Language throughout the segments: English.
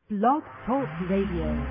Blog Talk Radio.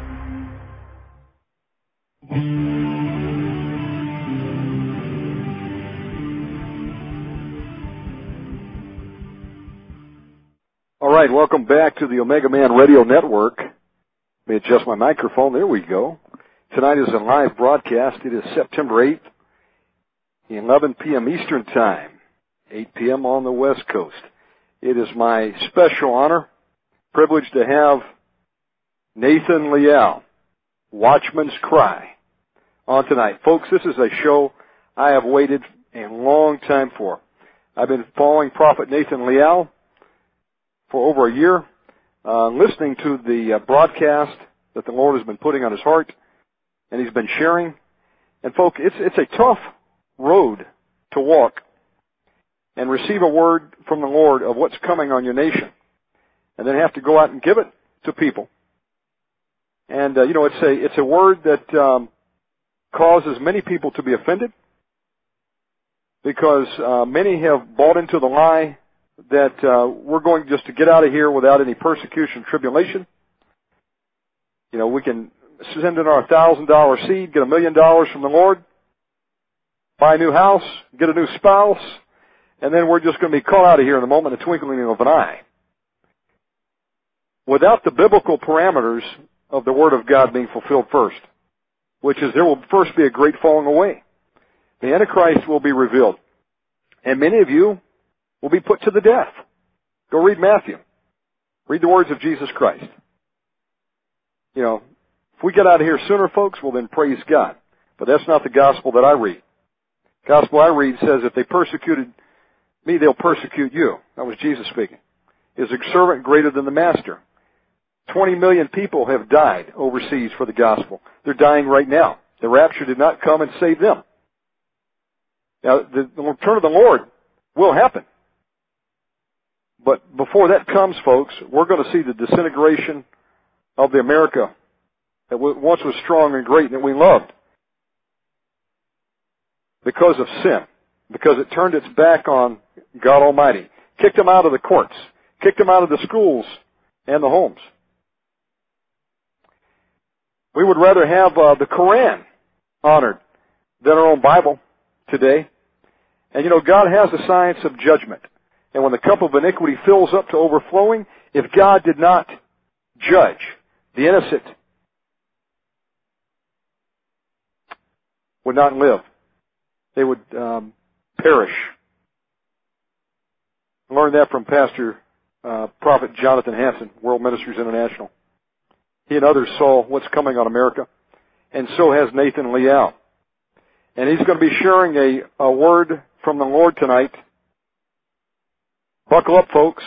All right, welcome back to the Omega Man Radio Network. Let me adjust my microphone. There we go. Tonight is a live broadcast. It is September 8th, 11 p.m. Eastern Time, 8 p.m. on the West Coast. It is my special honor, privilege to have Nathan Leal, Watchman's Cry, on tonight. Folks, this is a show I have waited a long time for. I've been following Prophet Nathan Leal for over a year, listening to the broadcast that the Lord has been putting on his heart, and he's been sharing. And folks, it's a tough road to walk and receive a word from the Lord of what's coming on your nation, and then have to go out and give it to people. And it's a word that causes many people to be offended, because many have bought into the lie that we're going just to get out of here without any persecution, tribulation. You know, we can send in our $1,000 seed, get $1 million from the Lord, buy a new house, get a new spouse, and then we're just going to be caught out of here in a moment, a twinkling of an eye. Without the biblical parameters of the Word of God being fulfilled first, which is there will first be a great falling away. The Antichrist will be revealed. And many of you will be put to the death. Go read Matthew. Read the words of Jesus Christ. You know, if we get out of here sooner, folks, well then praise God. But that's not the gospel that I read. The gospel I read says if they persecuted me, they'll persecute you. That was Jesus speaking. Is a servant greater than the master? 20 million people have died overseas for the gospel. They're dying right now. The rapture did not come and save them. Now, the return of the Lord will happen. But before that comes, folks, we're going to see the disintegration of the America that once was strong and great and that we loved, because of sin, because it turned its back on God Almighty, kicked them out of the courts, kicked them out of the schools and the homes. We would rather have the Koran honored than our own Bible today. And you know, God has the science of judgment. And when the cup of iniquity fills up to overflowing, if God did not judge the innocent, would not live. They would perish. I learned that from Pastor Prophet Jonathan Hansen, World Ministries International. He and others saw what's coming on America, and so has Nathan Leal. And he's going to be sharing a word from the Lord tonight. Buckle up, folks.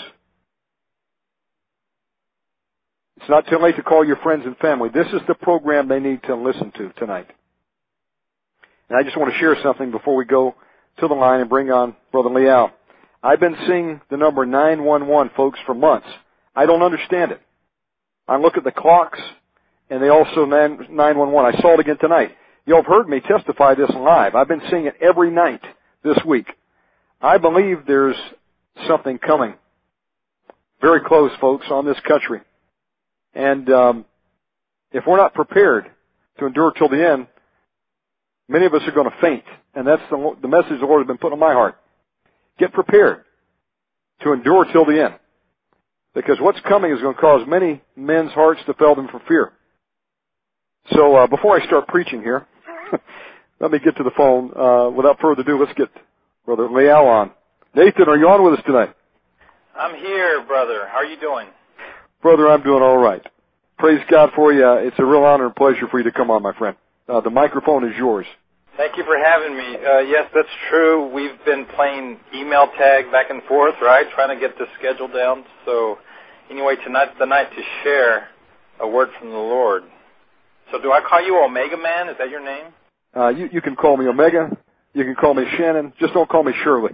It's not too late to call your friends and family. This is the program they need to listen to tonight. And I just want to share something before we go to the line and bring on Brother Leal. I've been seeing the number 911, folks, for months. I don't understand it. I look at the clocks, and they also 911. I saw it again tonight. You'll have heard me testify this live. I've been seeing it every night this week. I believe there's something coming very close, folks, on this country. And if we're not prepared to endure till the end, many of us are going to faint. And that's the message the Lord has been putting on my heart. Get prepared to endure till the end. Because what's coming is going to cause many men's hearts to fail them for fear. So before I start preaching here, let me get to the phone. Without further ado, let's get Brother Leal on. Nathan, are you on with us tonight? I'm here, brother. How are you doing? Brother, I'm doing all right. Praise God for you. It's a real honor and pleasure for you to come on, my friend. The microphone is yours. Thank you for having me. Yes, that's true. We've been playing email tag back and forth, right, trying to get the schedule down. So anyway, tonight's the night to share a word from the Lord. So do I call you Omega Man? Is that your name? You can call me Omega. You can call me Shannon. Just don't call me Shirley.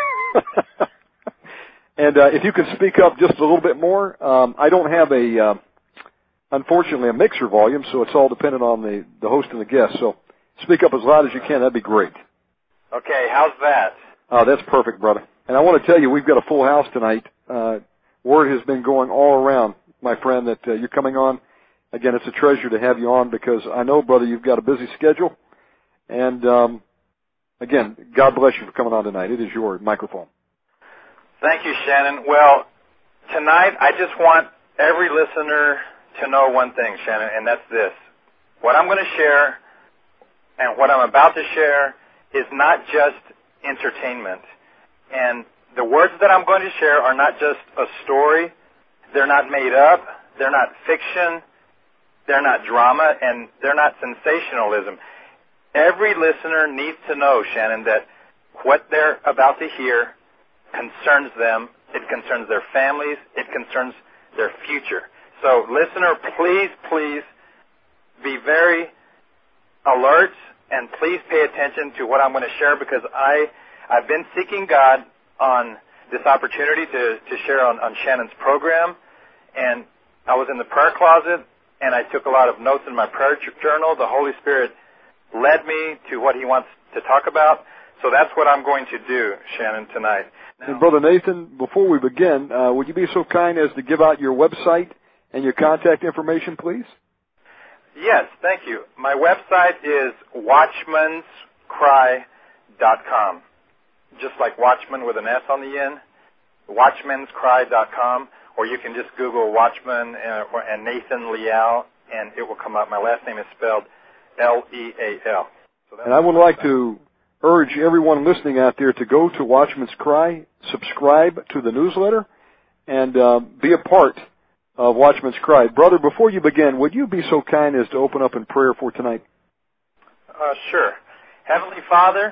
And if you can speak up just a little bit more, I don't have unfortunately, a mixer volume, so it's all dependent on the host and the guest. So speak up as loud as you can. That'd be great. Okay, how's that? That's perfect, brother. And I want to tell you, we've got a full house tonight. Word has been going all around my friend, that you're coming on. Again, it's a treasure to have you on because I know, brother, you've got a busy schedule. And, again, God bless you for coming on tonight. It is your microphone. Thank you, Shannon. Well, tonight I just want every listener to know one thing, Shannon, and that's this. What I'm going to share and what I'm about to share is not just entertainment. And the words that I'm going to share are not just a story. They're not made up. They're not fiction. They're not drama, and they're not sensationalism. Every listener needs to know, Shannon, that what they're about to hear concerns them. It concerns their families. It concerns their future. So, listener, please be very alert and please pay attention to what I'm going to share because I've been seeking God on this opportunity to share on Shannon's program, and I was in the prayer closet and I took a lot of notes in my prayer journal. The Holy Spirit led me to what He wants to talk about. So that's what I'm going to do, Shannon, tonight. Now, and Brother Nathan, before we begin, would you be so kind as to give out your website and your contact information, please? Yes, thank you. My website is watchmanscry.com. Just like Watchman with an S on the end, watchmanscry.com. Or you can just Google Watchman and Nathan Leal, and it will come up. My last name is spelled Leal. So and I would like to urge everyone listening out there to go to Watchman's Cry, subscribe to the newsletter, and be a part of Watchman's Cry. Brother, before you begin, would you be so kind as to open up in prayer for tonight? Sure. Heavenly Father,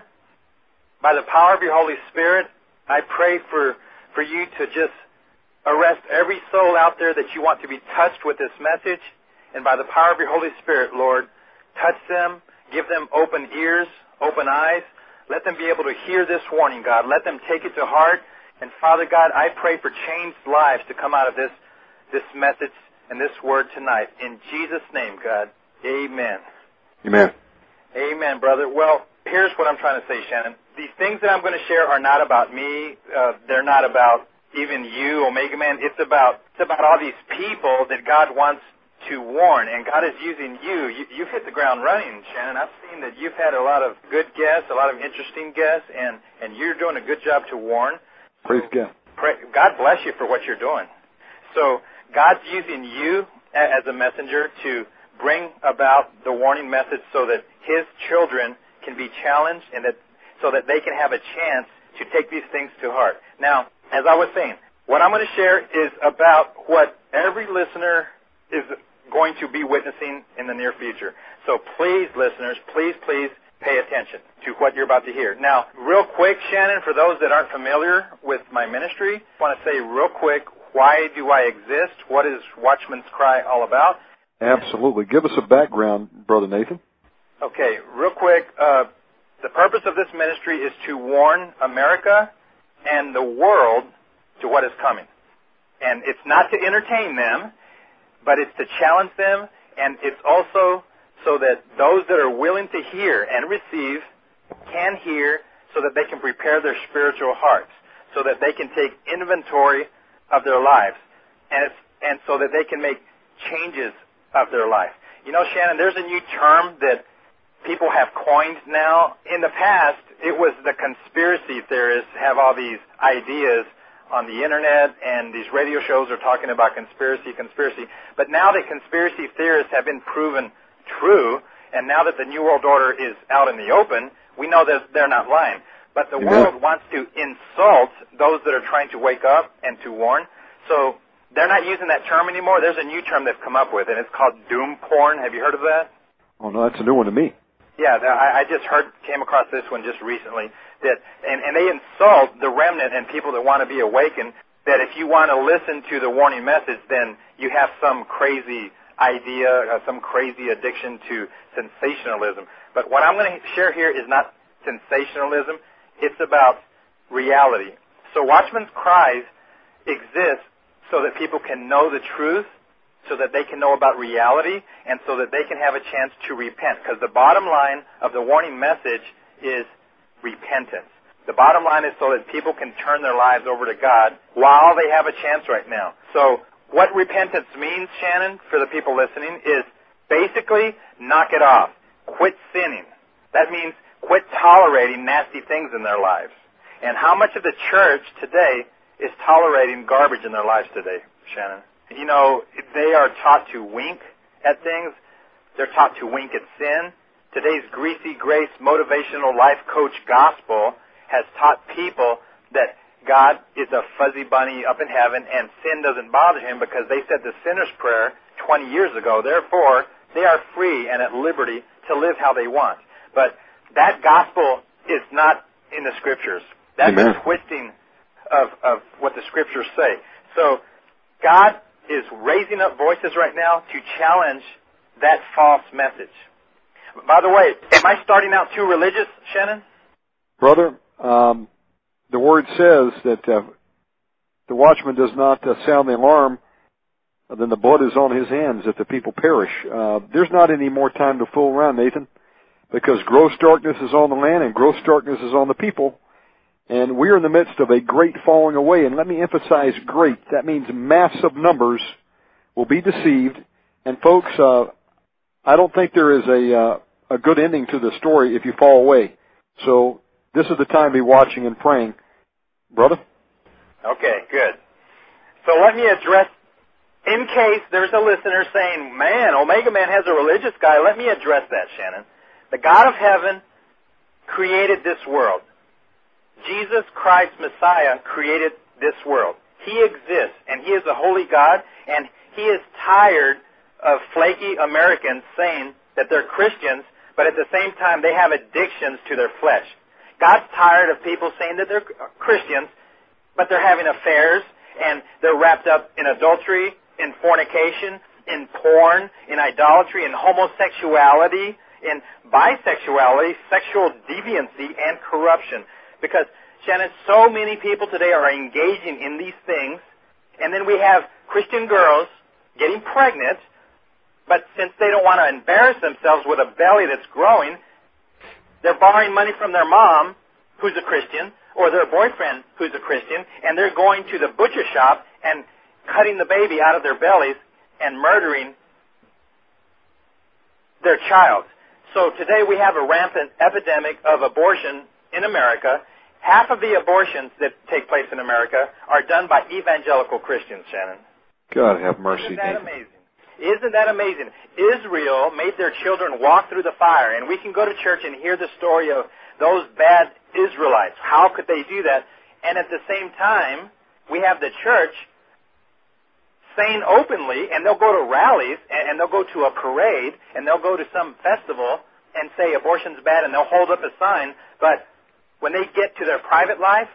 by the power of your Holy Spirit, I pray for you to just arrest every soul out there that you want to be touched with this message. And by the power of your Holy Spirit, Lord, touch them, give them open ears, open eyes. Let them be able to hear this warning, God. Let them take it to heart. And Father God, I pray for changed lives to come out of this message and this word tonight. In Jesus' name, God. Amen. Amen. Amen, brother. Well, here's what I'm trying to say, Shannon. These things that I'm going to share are not about me. They're not about even you, Omega Man. It's about all these people that God wants to warn, and God is using you. You've hit the ground running, Shannon. I've seen that you've had a lot of good guests, a lot of interesting guests, and you're doing a good job to warn. Praise God. God bless you for what you're doing. So God's using you as a messenger to bring about the warning message so that His children can be challenged and so that they can have a chance to take these things to heart. Now, as I was saying, what I'm going to share is about what every listener is going to be witnessing in the near future. So please, listeners, please pay attention to what you're about to hear. Now, real quick, Shannon, for those that aren't familiar with my ministry, I want to say real quick, why do I exist? What is Watchman's Cry all about? Absolutely. Give us a background, Brother Nathan. Okay, real quick, the purpose of this ministry is to warn America and the world to what is coming. And it's not to entertain them, but it's to challenge them, and it's also so that those that are willing to hear and receive can hear so that they can prepare their spiritual hearts, so that they can take inventory of their lives, and so that they can make changes of their life. You know, Shannon, there's a new term that people have coined now. In the past, it was the conspiracy theorists have all these ideas on the internet, and these radio shows are talking about conspiracy. But now that conspiracy theorists have been proven true, and now that the New World Order is out in the open, we know that they're not lying. But the world wants to insult those that are trying to wake up and to warn. So they're not using that term anymore. There's a new term they've come up with, and it's called doom porn. Have you heard of that? Oh, no, that's a new one to me. Yeah, I just came across this one just recently. And they insult the remnant and people that want to be awakened, that if you want to listen to the warning message, then you have some crazy idea, some crazy addiction to sensationalism. But what I'm going to share here is not sensationalism. It's about reality. So Watchman's Cries exists so that people can know the truth, so that they can know about reality, and so that they can have a chance to repent. Because the bottom line of the warning message is repentance. The bottom line is so that people can turn their lives over to God while they have a chance right now. So what repentance means, Shannon, for the people listening, is basically knock it off. Quit sinning. That means quit tolerating nasty things in their lives. And how much of the church today is tolerating garbage in their lives today, Shannon? You know, they are taught to wink at things. They're taught to wink at sin. Today's greasy grace motivational life coach gospel has taught people that God is a fuzzy bunny up in heaven and sin doesn't bother him because they said the sinner's prayer 20 years ago. Therefore, they are free and at liberty to live how they want. But that gospel is not in the Scriptures. That's a twisting of what the Scriptures say. So God is raising up voices right now to challenge that false message. By the way, am I starting out too religious, Shannon? Brother, the Word says that the watchman does not sound the alarm, then the blood is on his hands if the people perish. There's not any more time to fool around, Nathan, because gross darkness is on the land and gross darkness is on the people. And we're in the midst of a great falling away. And let me emphasize great. That means massive numbers will be deceived. And folks, I don't think there is a good ending to the story if you fall away. So this is the time to be watching and praying. Brother? Okay, good. So let me address, in case there's a listener saying, man, Omega Man has a religious guy, let me address that, Shannon. The God of heaven created this world. Jesus Christ, Messiah, created this world. He exists, and He is a holy God, and He is tired of flaky Americans saying that they're Christians, but at the same time they have addictions to their flesh. God's tired of people saying that they're Christians, but they're having affairs, and they're wrapped up in adultery, in fornication, in porn, in idolatry, in homosexuality, in bisexuality, sexual deviancy, and corruption. Because, Shannon, so many people today are engaging in these things, and then we have Christian girls getting pregnant, but since they don't want to embarrass themselves with a belly that's growing, they're borrowing money from their mom, who's a Christian, or their boyfriend, who's a Christian, and they're going to the butcher shop and cutting the baby out of their bellies and murdering their child. So today we have a rampant epidemic of abortion in America. Half of the abortions that take place in America are done by evangelical Christians, Shannon. God have mercy. Isn't that amazing? Isn't that amazing? Israel made their children walk through the fire, and we can go to church and hear the story of those bad Israelites. How could they do that? And at the same time, we have the church saying openly, and they'll go to rallies, and they'll go to a parade, and they'll go to some festival and say abortion's bad, and they'll hold up a sign, but when they get to their private life,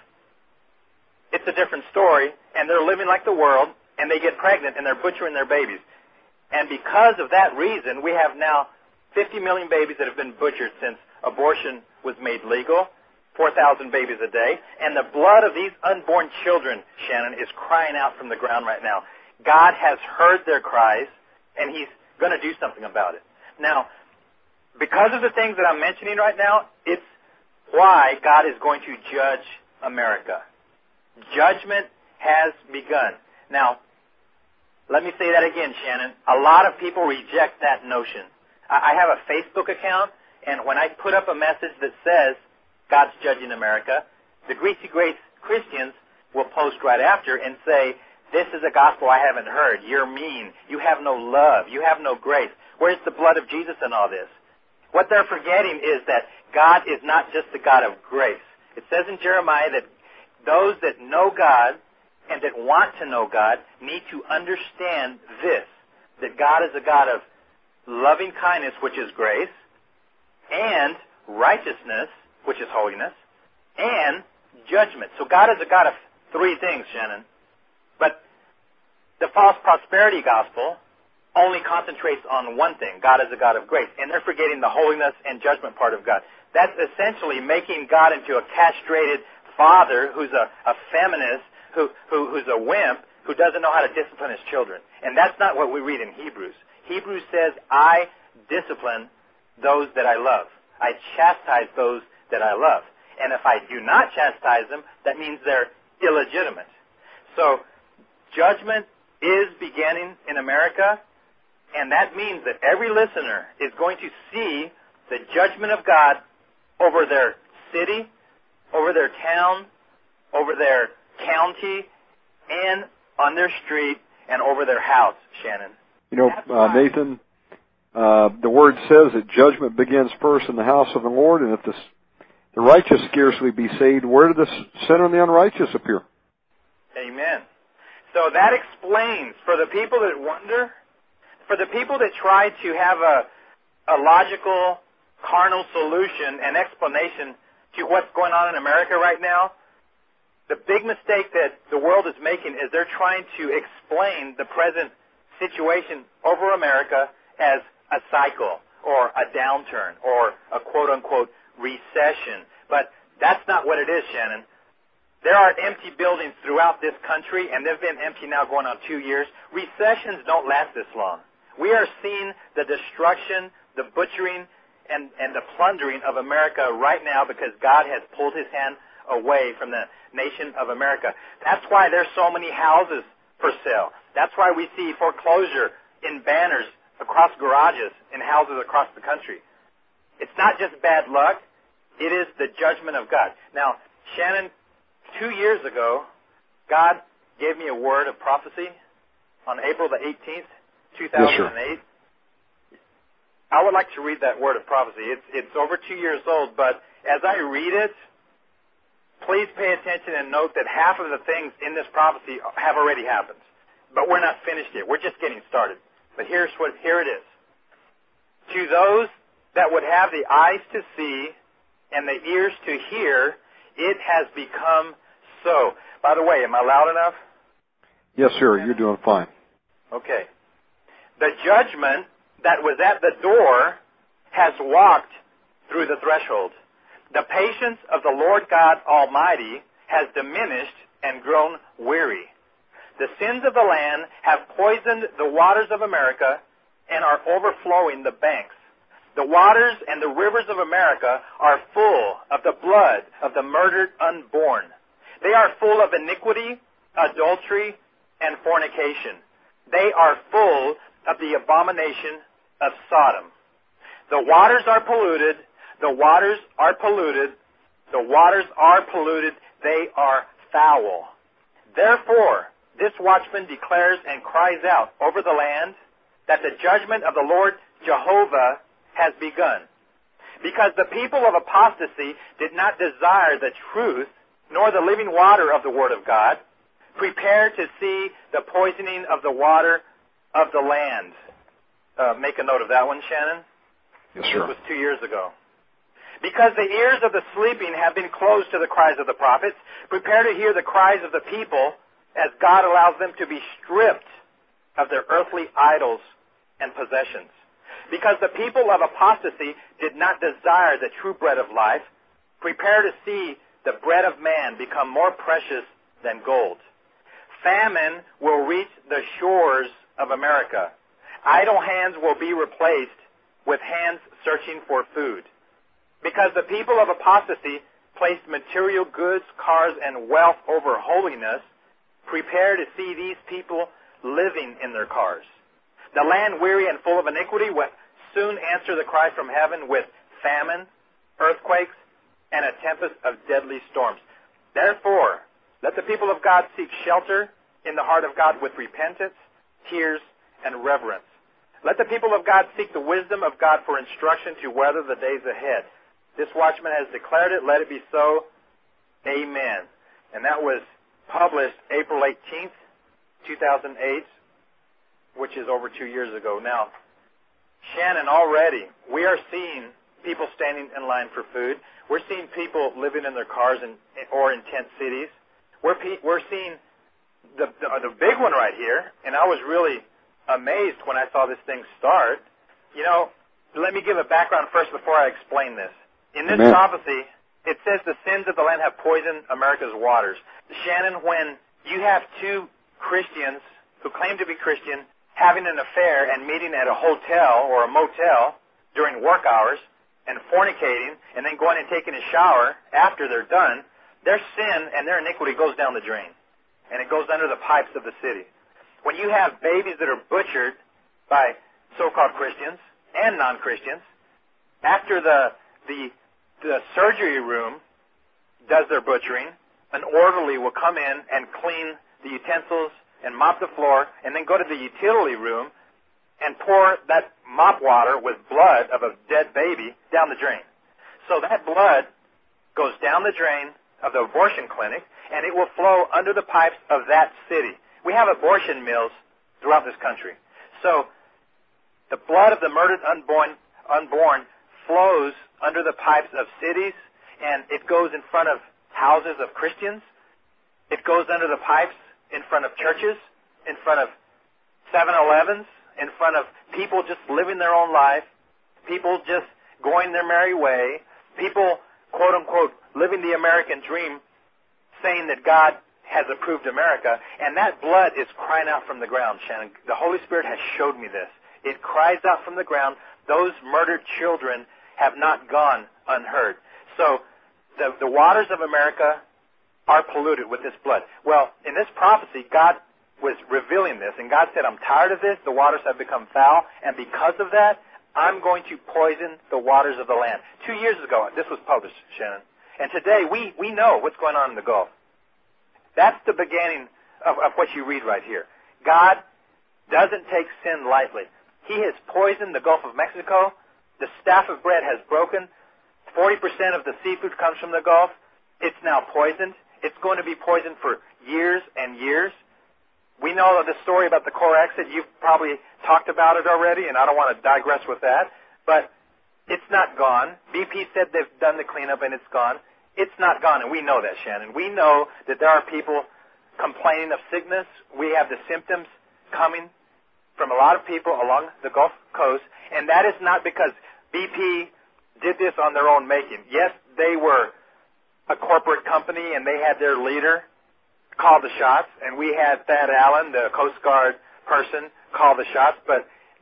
it's a different story, and they're living like the world, and they get pregnant, and they're butchering their babies. And because of that reason, we have now 50 million babies that have been butchered since abortion was made legal, 4,000 babies a day, and the blood of these unborn children, Shannon, is crying out from the ground right now. God has heard their cries, and He's going to do something about it. Now, because of the things that I'm mentioning right now, it's why God is going to judge America. Judgment has begun. Now, let me say that again, Shannon. A lot of people reject that notion. I have a Facebook account, and when I put up a message that says God's judging America, the Greasy Grace Christians will post right after and say, this is a gospel I haven't heard. You're mean. You have no love. You have no grace. Where's the blood of Jesus in all this? What they're forgetting is that God is not just the God of grace. It says in Jeremiah that those that know God and that want to know God need to understand this, that God is a God of loving kindness, which is grace, and righteousness, which is holiness, and judgment. So God is a God of three things, Shannon. But the false prosperity gospel only concentrates on one thing. God is a God of grace. And they're forgetting the holiness and judgment part of God. That's essentially making God into a castrated father who's a feminist, who's a wimp, who doesn't know how to discipline his children. And that's not what we read in Hebrews. Hebrews says, I discipline those that I love. I chastise those that I love. And if I do not chastise them, that means they're illegitimate. So, judgment is beginning in America, and that means that every listener is going to see the judgment of God over their city, over their town, over their county, and on their street, and over their house, Shannon. You know, Nathan, the Word says that judgment begins first in the house of the Lord, and if the righteous scarcely be saved, where do the sinner and the unrighteous appear? Amen. So that explains, for the people that wonder, for the people that try to have a logical, carnal solution and explanation to what's going on in America right now, the big mistake that the world is making is they're trying to explain the present situation over America as a cycle or a downturn or a quote-unquote recession. But that's not what it is, Shannon. There are empty buildings throughout this country, and they've been empty now going on 2 years. Recessions don't last this long. We are seeing the destruction, the butchering, and the plundering of America right now because God has pulled his hand away from the nation of America. That's why there's so many houses for sale. That's why we see foreclosure in banners across garages in houses across the country. It's not just bad luck. It is the judgment of God. Now, Shannon, 2 years ago, God gave me a word of prophecy on April the 18th, 2008. Yes, I would like to read that word of prophecy. It's over 2 years old, but as I read it, please pay attention and note that half of the things in this prophecy have already happened. But we're not finished yet. We're just getting started. But here it is. To those that would have the eyes to see and the ears to hear, it has become so. By the way, am I loud enough? Yes, sir. You're doing fine. Okay. The judgment that was at the door has walked through the threshold. The patience of the Lord God Almighty has diminished and grown weary. The sins of the land have poisoned the waters of America and are overflowing the banks. The waters and the rivers of America are full of the blood of the murdered unborn. They are full of iniquity, adultery, and fornication. They are full of the abomination of Sodom. The waters are polluted. The waters are polluted. The waters are polluted. They are foul. Therefore, this watchman declares and cries out over the land that the judgment of the Lord Jehovah has begun. Because the people of apostasy did not desire the truth, nor the living water of the Word of God, prepare to see the poisoning of the water of the land. Make a note of that one, Shannon. Yes, sir. It was 2 years ago. Because the ears of the sleeping have been closed to the cries of the prophets, prepare to hear the cries of the people as God allows them to be stripped of their earthly idols and possessions. Because the people of apostasy did not desire the true bread of life, prepare to see the bread of man become more precious than gold. Famine will reach the shores of America. Idle hands will be replaced with hands searching for food. Because the people of apostasy placed material goods, cars, and wealth over holiness, prepare to see these people living in their cars. The land weary and full of iniquity will soon answer the cry from heaven with famine, earthquakes, and a tempest of deadly storms. Therefore, let the people of God seek shelter in the heart of God with repentance, tears, and reverence. Let the people of God seek the wisdom of God for instruction to weather the days ahead. This watchman has declared it. Let it be so. Amen. And that was published April 18th, 2008, which is over 2 years ago. Now, Shannon, already we are seeing people standing in line for food. We're seeing people living in their cars or in tent cities. We're seeing the big one right here, and I was really amazed when I saw this thing start. You know, let me give a background first before I explain this. In this prophecy, it says the sins of the land have poisoned America's waters. Shannon, when you have two Christians who claim to be Christian having an affair and meeting at a hotel or a motel during work hours and fornicating and then going and taking a shower after they're done, their sin and their iniquity goes down the drain. And it goes under the pipes of the city. when you have babies that are butchered by so-called Christians and non-Christians, after the surgery room does their butchering, an orderly will come in and clean the utensils and mop the floor, and then go to the utility room and pour that mop water with blood of a dead baby down the drain. So that blood goes down the drain of the abortion clinic, and it will flow under the pipes of that city. We have abortion mills throughout this country. So the blood of the murdered unborn flows under the pipes of cities, and it goes in front of houses of Christians. It goes under the pipes in front of churches, in front of 7-Elevens, in front of people just living their own life, people just going their merry way, people, quote-unquote, living the American dream, saying that God has approved America, and that blood is crying out from the ground, Shannon. The Holy Spirit has showed me this. It cries out from the ground. Those murdered children have not gone unheard. So the waters of America are polluted with this blood. Well, in this prophecy, God was revealing this, and God said, I'm tired of this. The waters have become foul, and because of that, I'm going to poison the waters of the land. 2 years ago, this was published, Shannon. And today, we know what's going on in the Gulf. That's the beginning of what you read right here. God doesn't take sin lightly. He has poisoned the Gulf of Mexico. The staff of bread has broken. 40% of the seafood comes from the Gulf. It's now poisoned. It's going to be poisoned for years and years. We know the story about the core exit. You've probably talked about it already, and I don't want to digress with that. But it's not gone. BP said they've done the cleanup, and it's gone. It's not gone, and we know that, Shannon. We know that there are people complaining of sickness. We have the symptoms coming from a lot of people along the Gulf Coast, and that is not because BP did this on their own making. Yes, they were a corporate company, and they had their leader call the shots, and we had Thad Allen, the Coast Guard person, call the shots, but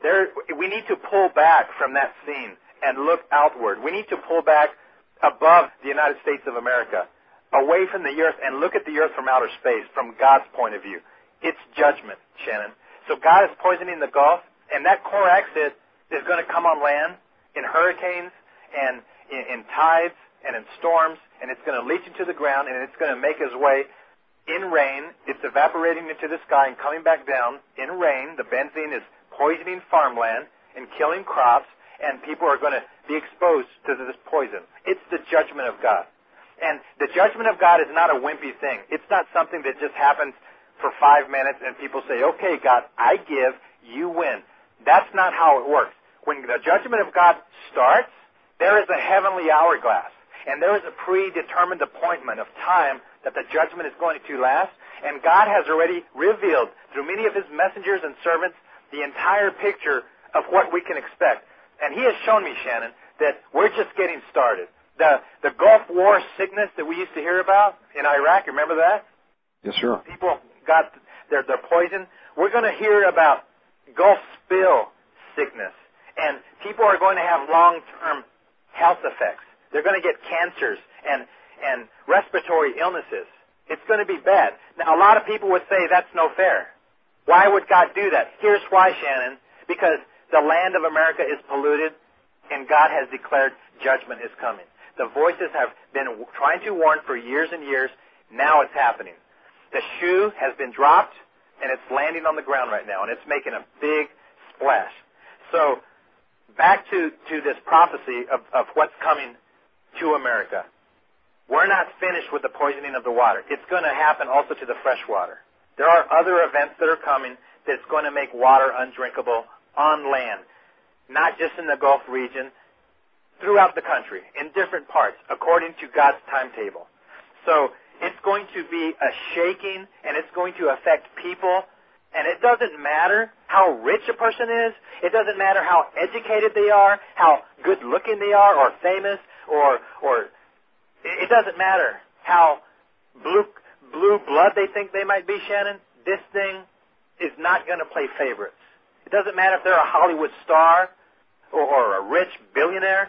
we need to pull back from that scene and look outward. We need to pull back above the United States of America, away from the earth, and look at the earth from outer space, from God's point of view. It's judgment, Shannon. So God is poisoning the Gulf, and that core exit is going to come on land in hurricanes and in tides and in storms, and it's going to leach into the ground, and it's going to make its way in rain. It's evaporating into the sky and coming back down in rain. The benzene is poisoning farmland and killing crops, and people are going to be exposed to this poison. It's the judgment of God. And the judgment of God is not a wimpy thing. It's not something that just happens for 5 minutes and people say, okay, God, I give, you win. That's not how it works. When the judgment of God starts, there is a heavenly hourglass, and there is a predetermined appointment of time that the judgment is going to last, and God has already revealed through many of His messengers and servants the entire picture of what we can expect. And He has shown me, Shannon, that we're just getting started. The Gulf War sickness that we used to hear about in Iraq, remember that? Yes, sir. People got their poison. We're going to hear about Gulf spill sickness, and people are going to have long-term health effects. They're going to get cancers and respiratory illnesses. It's going to be bad. Now, a lot of people would say that's no fair. Why would God do that? Here's why, Shannon. Because the land of America is polluted, and God has declared judgment is coming. The voices have been trying to warn for years and years. Now it's happening. The shoe has been dropped, and it's landing on the ground right now, and it's making a big splash. So back to this prophecy of what's coming to America. We're not finished with the poisoning of the water. It's going to happen also to the fresh water. There are other events that are coming that's going to make water undrinkable on land, not just in the Gulf region, throughout the country, in different parts, according to God's timetable. So it's going to be a shaking, and it's going to affect people, and it doesn't matter how rich a person is. It doesn't matter how educated they are, how good-looking they are, or famous, or it doesn't matter how blue blood they think they might be, Shannon. This thing is not going to play favorites. It doesn't matter if they're a Hollywood star or a rich billionaire.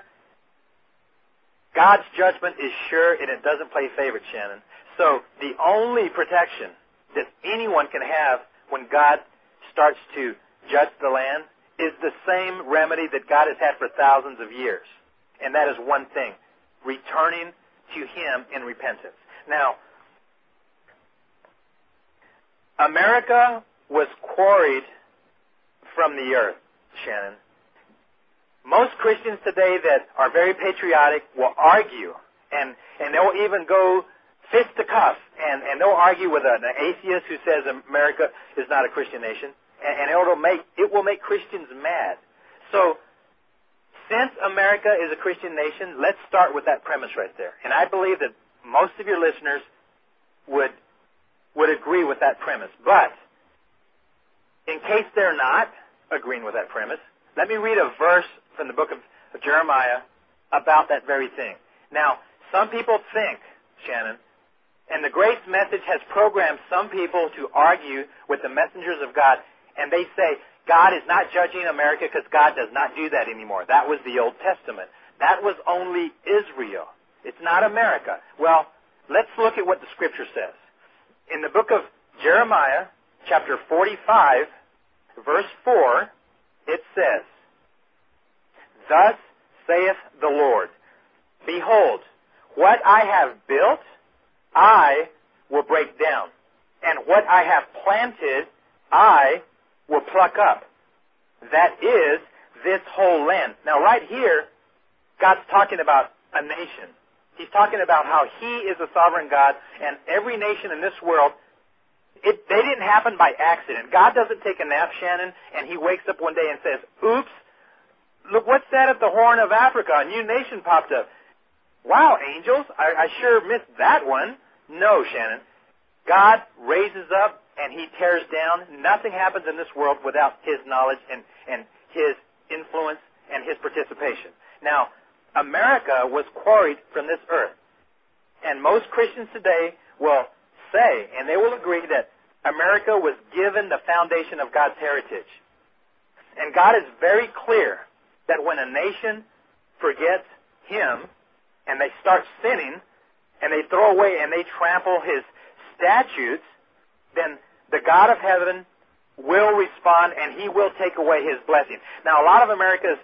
God's judgment is sure, and it doesn't play favorites, Shannon. So the only protection that anyone can have when God starts to judge the land is the same remedy that God has had for thousands of years. And that is one thing, returning to Him in repentance. Now, America was quarried from the earth, Shannon. Most Christians today that are very patriotic will argue, and they'll even go fist to cuff, and they'll argue with an atheist who says America is not a Christian nation, and it will make Christians mad. So, since America is a Christian nation, let's start with that premise right there. And I believe that most of your listeners would agree with that premise. But, in case they're not agreeing with that premise, let me read a verse from the book of Jeremiah about that very thing. Now, some people think, Shannon, and the Grace Message has programmed some people to argue with the messengers of God, and they say, God is not judging America because God does not do that anymore. That was the Old Testament. That was only Israel. It's not America. Well, let's look at what the Scripture says. In the book of Jeremiah, chapter 45, verse 4, it says, Thus saith the Lord, Behold, what I have built, I will break down, and what I have planted, I will pluck up. That is this whole land. Now, right here, God's talking about a nation. He's talking about how He is a sovereign God, and every nation in this world, they didn't happen by accident. God doesn't take a nap, Shannon, and He wakes up one day and says, Oops, look what's that at the Horn of Africa? A new nation popped up. Wow, angels, I sure missed that one. No, Shannon. God raises up and He tears down. Nothing happens in this world without His knowledge and His influence and His participation. Now, America was quarried from this earth. And most Christians today will say, and they will agree, that America was given the foundation of God's heritage. And God is very clear that when a nation forgets Him and they start sinning and they throw away and they trample His statutes, then the God of heaven will respond and He will take away His blessing. Now, a lot of Americans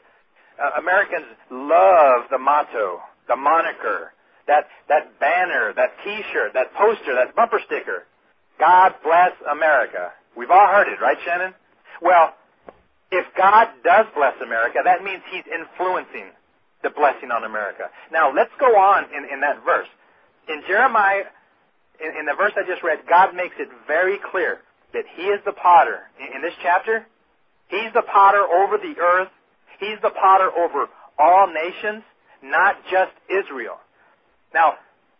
love the motto, the moniker, that banner, that T-shirt, that poster, that bumper sticker. God bless America. We've all heard it, right, Shannon? Well, if God does bless America, that means He's influencing the blessing on America. Now, let's go on in that verse. In Jeremiah, in the verse I just read, God makes it very clear that He is the potter. In this chapter, He's the potter over the earth. He's the potter over all nations, not just Israel. Now,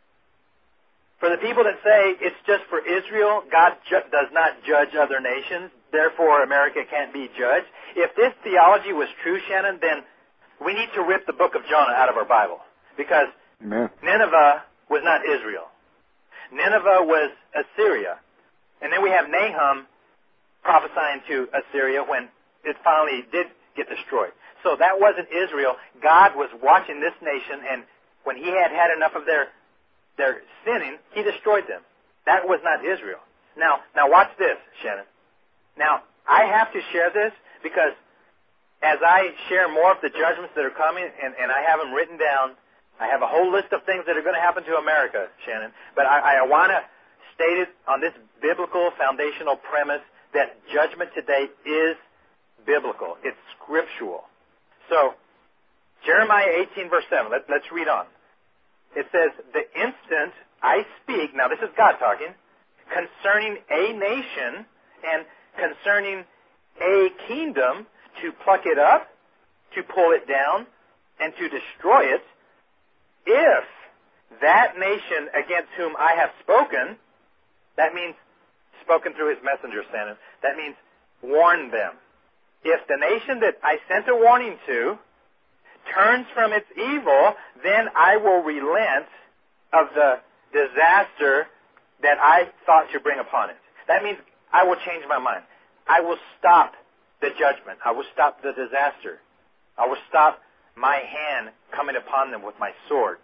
for the people that say it's just for Israel, God does not judge other nations, therefore America can't be judged. If this theology was true, Shannon, then we need to rip the book of Jonah out of our Bible. Because Amen. Nineveh was not Israel. Nineveh was Assyria. And then we have Nahum prophesying to Assyria when it finally did get destroyed. So that wasn't Israel. God was watching this nation, and when He had had enough of their sinning, He destroyed them. That was not Israel. Now watch this, Shannon. Now, I have to share this because as I share more of the judgments that are coming, and I have them written down, I have a whole list of things that are going to happen to America, Shannon. But I want to state it on this biblical foundational premise that judgment today is biblical. It's scriptural. So, Jeremiah 18, verse 7. Let's read on. It says, The instant I speak, now this is God talking, concerning a nation and concerning a kingdom, to pluck it up, to pull it down, and to destroy it, if that nation against whom I have spoken, that means spoken through His messenger, Shannon, that means warn them. If the nation that I sent a warning to turns from its evil, then I will relent of the disaster that I thought to bring upon it. That means I will change my mind. I will stop the judgment. I will stop the disaster. I will stop my hand coming upon them with my sword.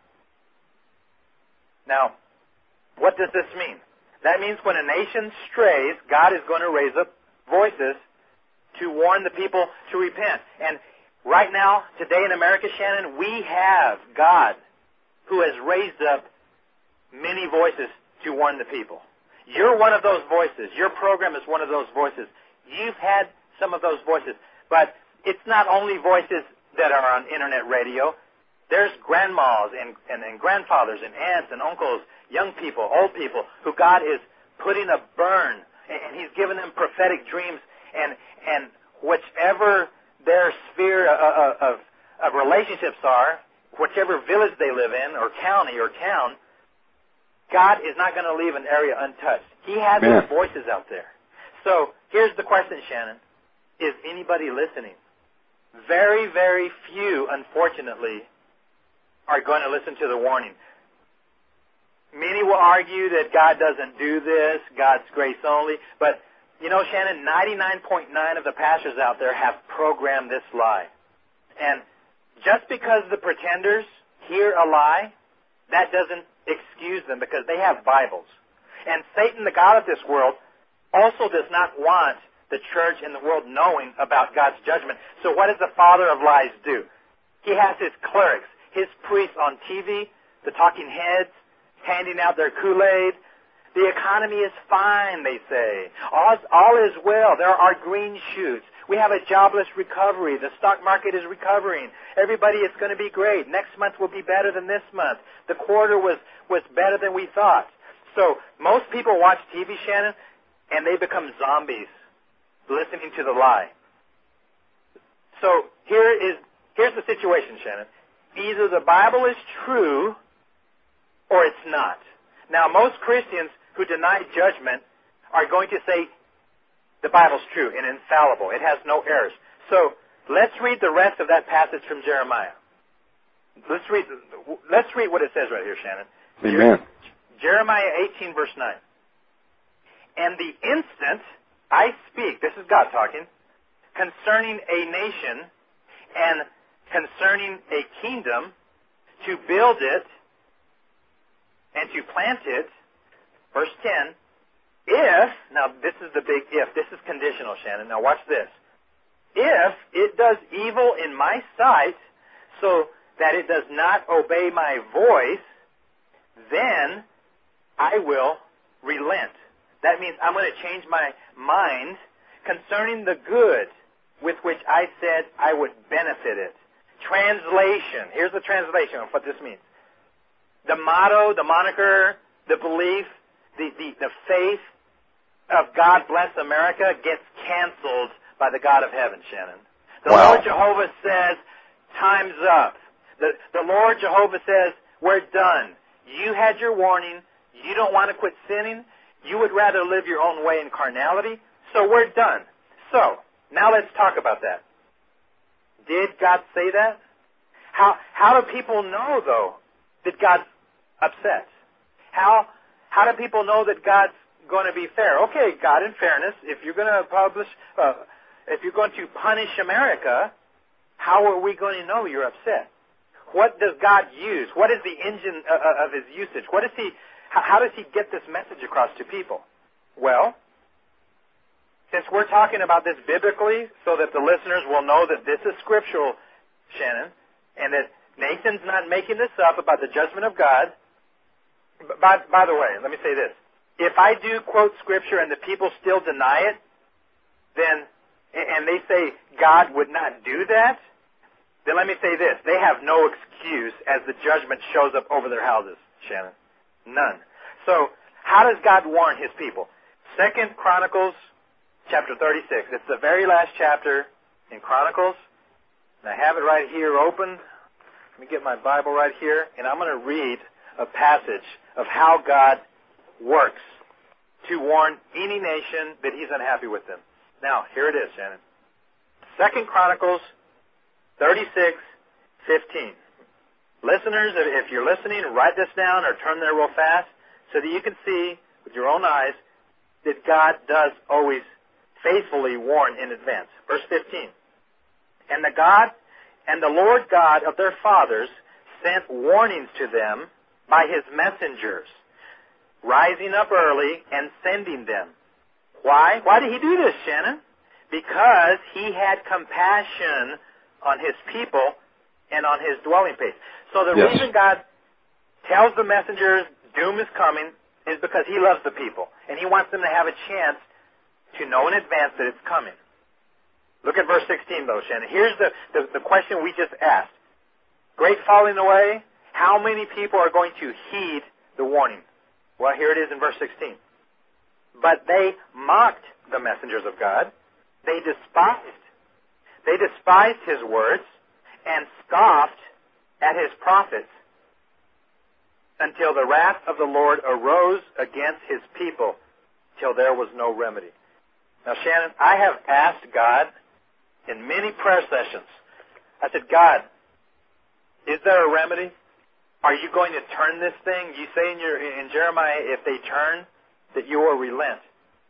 Now, what does this mean? That means when a nation strays, God is going to raise up voices to warn the people to repent. And right now, today in America, Shannon, we have God who has raised up many voices to warn the people. You're one of those voices. Your program is one of those voices. You've had some of those voices. But it's not only voices that are on internet radio. There's grandmas and grandfathers and aunts and uncles, young people, old people, who God is putting a burn, and He's given them prophetic dreams, and whichever their sphere of relationships are, whichever village they live in, or county or town, God is not going to leave an area untouched. He has His voices out there. So here's the question, Shannon. Is anybody listening? Very, very few, unfortunately, are going to listen to the warning. Many will argue that God doesn't do this, God's grace only. But, you know, Shannon, 99.9 of the pastors out there have programmed this lie. And just because the pretenders hear a lie, that doesn't excuse them, because they have Bibles. And Satan, the god of this world, also does not want the church and the world knowing about God's judgment. So what does the father of lies do? He has his clerics, his priests on TV, the talking heads, handing out their Kool-Aid. The economy is fine, they say. All is well. There are green shoots. We have a jobless recovery. The stock market is recovering. Everybody, it's going to be great. Next month will be better than this month. The quarter was better than we thought. So most people watch TV, Shannon, and they become zombies listening to the lie. So here's the situation, Shannon. Either the Bible is true or it's not. Now, most Christians who deny judgment are going to say the Bible's true and infallible. It has no errors. So let's read the rest of that passage from Jeremiah. Let's read what it says right here, Shannon. Amen. Jeremiah 18, verse 9. And the instant I speak, this is God talking, concerning a nation and concerning a kingdom, to build it and to plant it, verse 10, if, now this is the big if, this is conditional, Shannon, now watch this. If it does evil in my sight, so that it does not obey my voice, then I will relent. That means I'm going to change my mind concerning the good with which I said I would benefit it. Translation. Here's the translation of what this means. The motto, the moniker, the belief, the faith of God bless America gets canceled by the God of heaven, Shannon. The Lord Jehovah says, time's up. The Lord Jehovah says, we're done. You had your warning. You don't want to quit sinning. You would rather live your own way in carnality. So we're done. So, now let's talk about that. Did God say that? How do people know, though, that God's upset? How do people know that God's going to be fair? Okay, God, in fairness, if you're going to punish America, how are we going to know you're upset? What does God use? What is the engine of His usage? How does He get this message across to people? Well, since we're talking about this biblically, so that the listeners will know that this is scriptural, Shannon, and that Nathan's not making this up about the judgment of God. By the way, let me say this. If I do quote scripture and the people still deny it, and they say God would not do that, then let me say this. They have no excuse as the judgment shows up over their houses, Shannon. None. So, how does God warn His people? 2 Chronicles chapter 36. It's the very last chapter in Chronicles. And I have it right here open. Let me get my Bible right here. And I'm going to read a passage of how God works to warn any nation that He's unhappy with them. Now, here it is, Shannon. 2 Chronicles 36:15. Listeners, if you're listening, write this down or turn there real fast so that you can see with your own eyes that God does always faithfully warn in advance. Verse 15. And the Lord God of their fathers sent warnings to them by His messengers, rising up early and sending them. Why? Why did He do this, Shannon? because he had compassion on his people and on his dwelling place. So the Yes. reason God tells the messengers doom is coming is because he loves the people, and he wants them to have a chance to know in advance that it's coming. Look at verse 16, though, Shannon. Here's the question we just asked. Great falling away. How many people are going to heed the warning? Well, here it is in verse 16. But they mocked the messengers of God. They despised his words and scoffed at his prophets until the wrath of the Lord arose against his people till there was no remedy. Now, Shannon, I have asked God in many prayer sessions, I said, God, is there a remedy? Are you going to turn this thing? You say in Jeremiah, if they turn, that you will relent.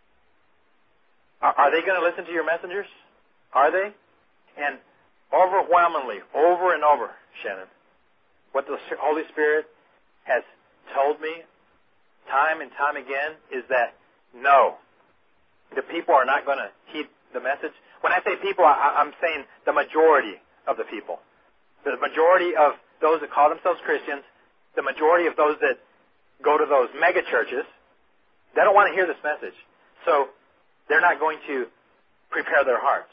Are they going to listen to your messengers? Are they? And overwhelmingly, over and over, Shannon, what the Holy Spirit has told me time and time again is that no, the people are not going to heed the message. When I say people, I'm saying the majority of the people. The majority of those that call themselves Christians, the majority of those that go to those mega churches, they don't want to hear this message. So they're not going to prepare their hearts.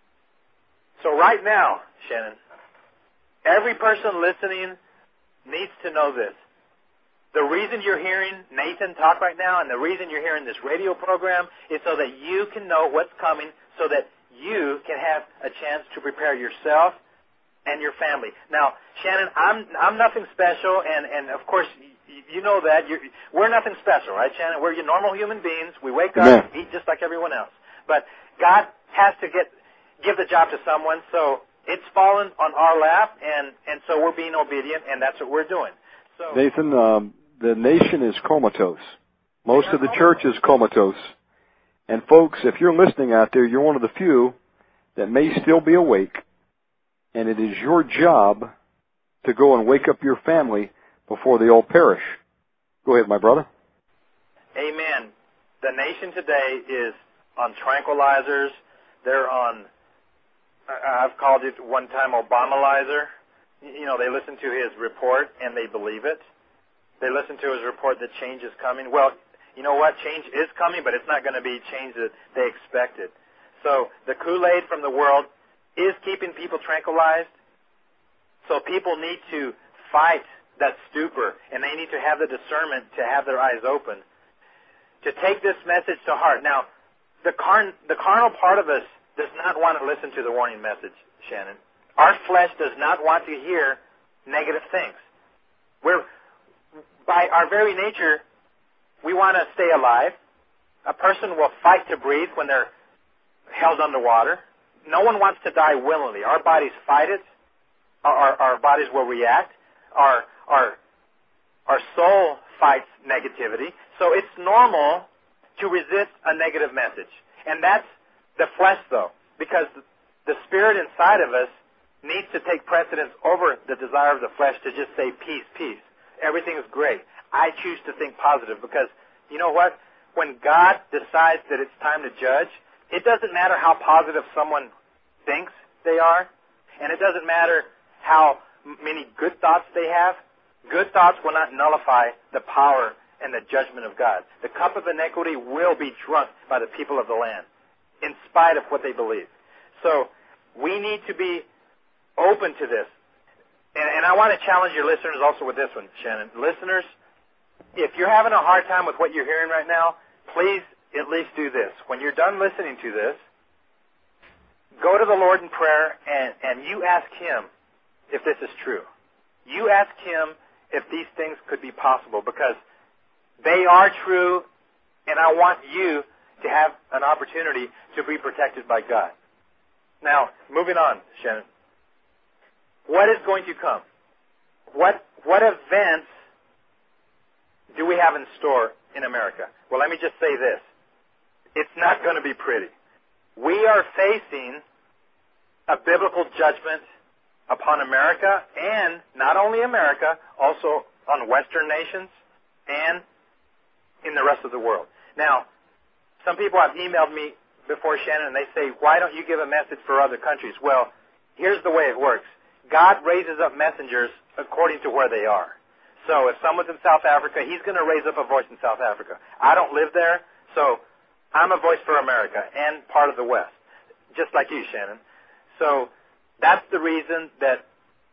So right now, Shannon, every person listening needs to know this. The reason you're hearing Nathan talk right now and the reason you're hearing this radio program is so that you can know what's coming, so that you can have a chance to prepare yourself and your family. Now, Shannon, I'm nothing special, and of course, you know that. We're nothing special, right, Shannon? We're normal human beings. We wake up, eat just like everyone else. But God has to give the job to someone, so it's fallen on our lap, and so we're being obedient, and that's what we're doing. So, Nathan, the nation is comatose. Most of the church is comatose. And folks, if you're listening out there, you're one of the few that may still be awake, and it is your job to go and wake up your family before they all perish. Go ahead, my brother. Amen. The nation today is on tranquilizers. They're on, I've called it one time Obamalizer. You know, they listen to his report and they believe it. They listen to his report that change is coming. Well, you know what? Change is coming, but it's not going to be change that they expected. So the Kool-Aid from the world is keeping people tranquilized. So people need to fight that stupor, and they need to have the discernment to have their eyes open, to take this message to heart. Now, the carnal part of us does not want to listen to the warning message, Shannon. Our flesh does not want to hear negative things. By our very nature, we want to stay alive. A person will fight to breathe when they're held underwater. No one wants to die willingly. Our bodies fight it. Our bodies will react. Our soul fights negativity. So it's normal to resist a negative message. And that's the flesh, though, because the spirit inside of us needs to take precedence over the desire of the flesh to just say, peace, peace. Everything is great. I choose to think positive because, you know what? When God decides that it's time to judge, it doesn't matter how positive someone thinks they are, and it doesn't matter how many good thoughts they have. Good thoughts will not nullify the power and the judgment of God. The cup of iniquity will be drunk by the people of the land, in spite of what they believe. So we need to be open to this. And I want to challenge your listeners also with this one, Shannon. Listeners, if you're having a hard time with what you're hearing right now, please at least do this. When you're done listening to this, go to the Lord in prayer and you ask Him if this is true. You ask Him if these things could be possible, because they are true, and I want you to have an opportunity to be protected by God. Now, moving on, Shannon. What is going to come? What events do we have in store in America? Well, let me just say this. It's not going to be pretty. We are facing a biblical judgment upon America, and not only America, also on Western nations and in the rest of the world. Now, some people have emailed me before, Shannon, and they say, why don't you give a message for other countries? Well, here's the way it works. God raises up messengers according to where they are. So if someone's in South Africa, he's going to raise up a voice in South Africa. I don't live there, so I'm a voice for America and part of the West, just like you, Shannon. So that's the reason that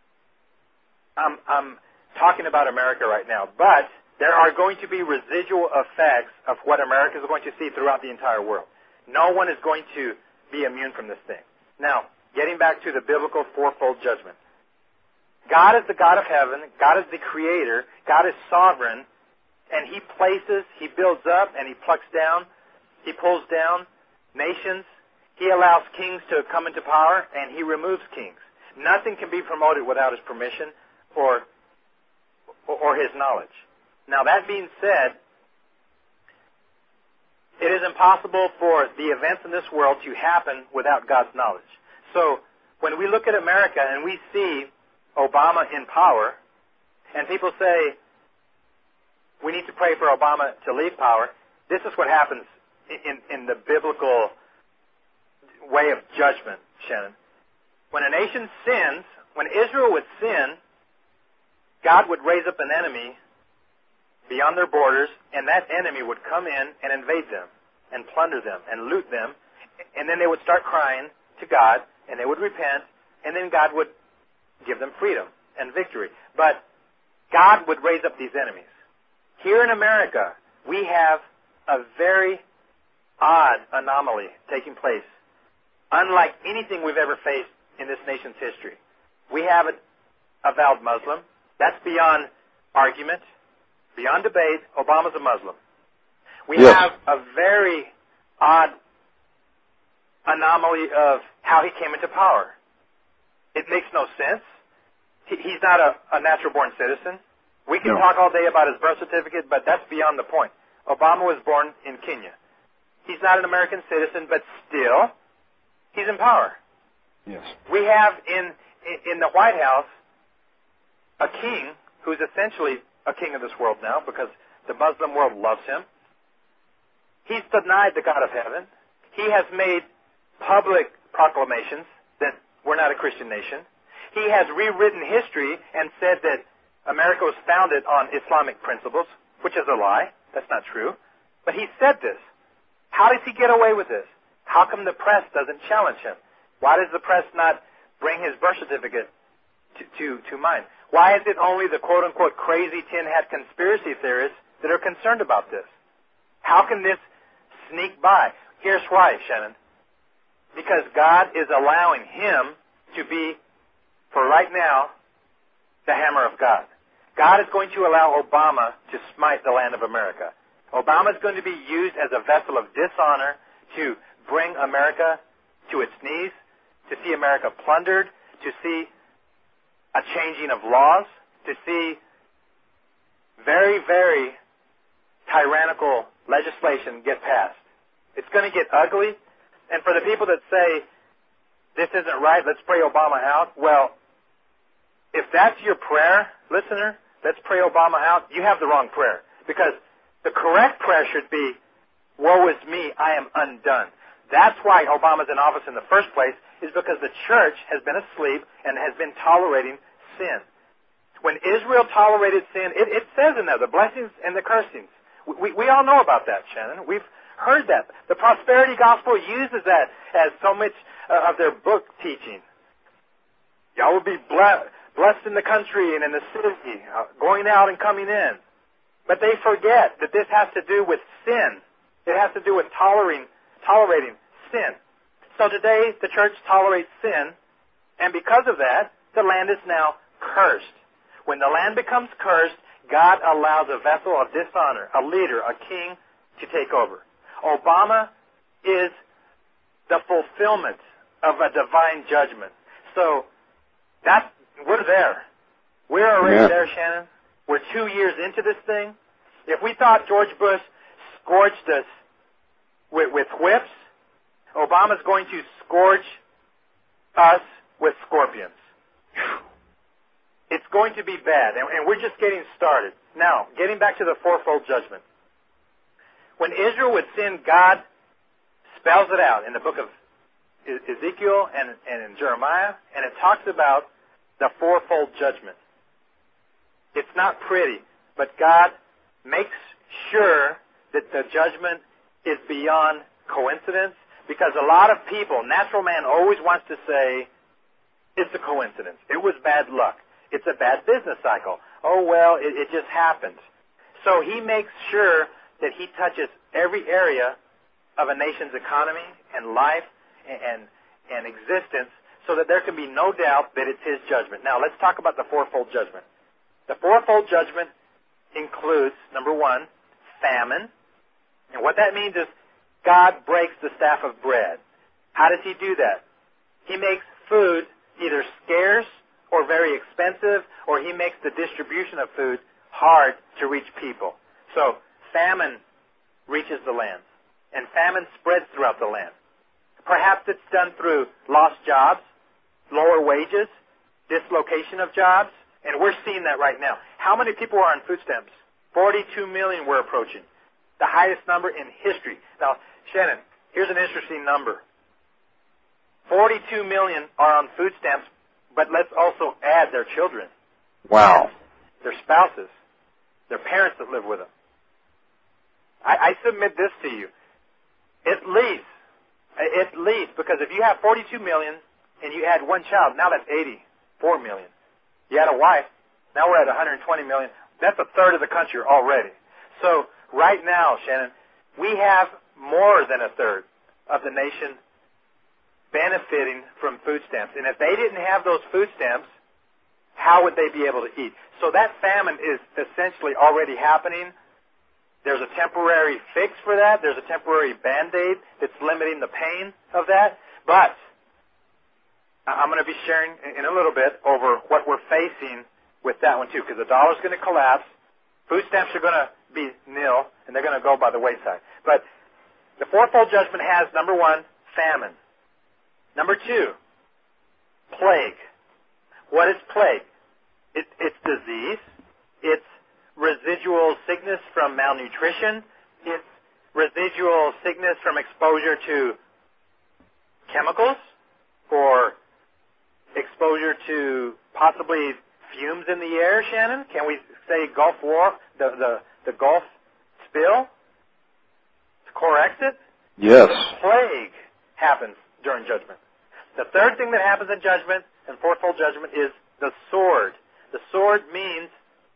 I'm talking about America right now. But there are going to be residual effects of what America is going to see throughout the entire world. No one is going to be immune from this thing. Now, getting back to the biblical fourfold judgment. God is the God of heaven. God is the creator. God is sovereign. And He places, He builds up, and He plucks down. He pulls down nations. He allows kings to come into power, and He removes kings. Nothing can be promoted without His permission or His knowledge. Now, that being said, it is impossible for the events in this world to happen without God's knowledge. So, when we look at America and we see Obama in power, and people say, we need to pray for Obama to leave power, this is what happens in the biblical way of judgment, Shannon. When a nation sins, when Israel would sin, God would raise up an enemy beyond their borders, and that enemy would come in and invade them, and plunder them, and loot them, and then they would start crying to God, and they would repent, and then God would give them freedom and victory. But God would raise up these enemies. Here in America, we have a very odd anomaly taking place, unlike anything we've ever faced in this nation's history. We have an avowed Muslim. That's beyond argument, beyond debate. Obama's a Muslim. We have a very odd anomaly of how he came into power. It makes no sense. He's not a natural-born citizen. We can talk all day about his birth certificate, but that's beyond the point. Obama was born in Kenya. He's not an American citizen, but still, he's in power. Yes. We have in the White House a king who's essentially a king of this world now because the Muslim world loves him. He's denied the God of heaven. He has made public proclamations that we're not a Christian nation. He has rewritten history and said that America was founded on Islamic principles, which is a lie. That's not true. But he said this. How does he get away with this? How come the press doesn't challenge him? Why does the press not bring his birth certificate to mind? Why is it only the quote-unquote crazy tin hat conspiracy theorists that are concerned about this? How can this sneak by? Here's why, Shannon. Because God is allowing him to be, for right now, the hammer of God. God is going to allow Obama to smite the land of America. Obama is going to be used as a vessel of dishonor to bring America to its knees, to see America plundered, to see a changing of laws, to see very, very tyrannical legislation get passed. It's going to get ugly. And for the people that say, this isn't right, let's pray Obama out, well, if that's your prayer, listener, let's pray Obama out, you have the wrong prayer. Because the correct prayer should be, woe is me, I am undone. That's why Obama's in office in the first place, is because the church has been asleep and has been tolerating sin. When Israel tolerated sin, it says in there, the blessings and the cursings. We all know about that, Shannon. We've heard that. The prosperity gospel uses that as so much of their book teaching. Y'all will be blessed in the country and in the city, going out and coming in. But they forget that this has to do with sin. It has to do with tolerating sin. So today, the church tolerates sin, and because of that, the land is now cursed. When the land becomes cursed, God allows a vessel of dishonor, a leader, a king, to take over. Obama is the fulfillment of a divine judgment. So we're there. We're already there, Shannon. We're 2 years into this thing. If we thought George Bush scourged us with whips, Obama's going to scourge us with scorpions. It's going to be bad, and we're just getting started. Now, getting back to the fourfold judgment. When Israel would sin, God spells it out in the book of Ezekiel and in Jeremiah, and it talks about the fourfold judgment. It's not pretty, but God makes sure that the judgment is beyond coincidence, because a lot of people, natural man always wants to say, it's a coincidence. It was bad luck. It's a bad business cycle. Oh, well, it just happened. So he makes sure that he touches every area of a nation's economy and life and existence, so that there can be no doubt that it's his judgment. Now, let's talk about the fourfold judgment. The fourfold judgment includes, number one, famine. And what that means is God breaks the staff of bread. How does he do that? He makes food either scarce or very expensive, or he makes the distribution of food hard to reach people. So famine reaches the land, and famine spreads throughout the land. Perhaps it's done through lost jobs, lower wages, dislocation of jobs, and we're seeing that right now. How many people are on food stamps? 42 million we're approaching, the highest number in history. Now, Shannon, here's an interesting number. 42 million are on food stamps, but let's also add their children. Wow. Their spouses, their parents that live with them. I submit this to you. At least, because if you have 42 million and you add one child, now that's 84 million. You had a wife, now we're at 120 million. That's a third of the country already. So right now, Shannon, we have more than a third of the nation benefiting from food stamps. And if they didn't have those food stamps, how would they be able to eat? So that famine is essentially already happening. There's a temporary fix for that. There's a temporary Band-Aid that's limiting the pain of that. But I'm going to be sharing in a little bit over what we're facing with that one too, because the dollar's going to collapse. Food stamps are going to be nil, and they're going to go by the wayside. But the fourfold judgment has, number one, famine. Number two, plague. What is plague? It's disease. It's residual sickness from malnutrition. It's residual sickness from exposure to chemicals or exposure to possibly fumes in the air, Shannon? Can we say Gulf War, the Gulf spill? Core exit? Yes. Plague happens during judgment. The third thing that happens in judgment and fourfold judgment is the sword. The sword means